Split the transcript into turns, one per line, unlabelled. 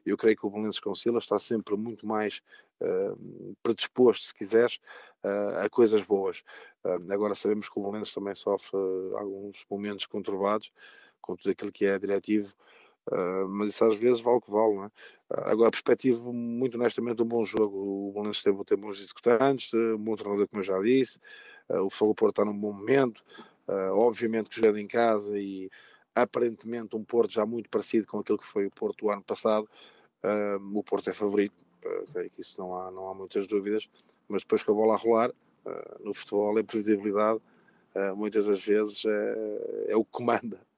Eu creio que o Belenenses com Silas está sempre muito mais predisposto, se quiseres, a coisas boas. Agora sabemos que o Belenenses também sofre alguns momentos conturbados com tudo aquilo que é diretivo, mas isso às vezes vale o que vale, não é? Agora, a perspectiva, muito honestamente, um bom jogo. O Belenenses tem bons executantes, um bom treinador, como eu já disse. O Futebol do Porto está num bom momento. Obviamente que jogando em casa e aparentemente um Porto já muito parecido com aquilo que foi o Porto do ano passado. O Porto é favorito, creio que isso não há muitas dúvidas, mas depois com a bola a rolar, no futebol, a imprevisibilidade, muitas das vezes é o que comanda.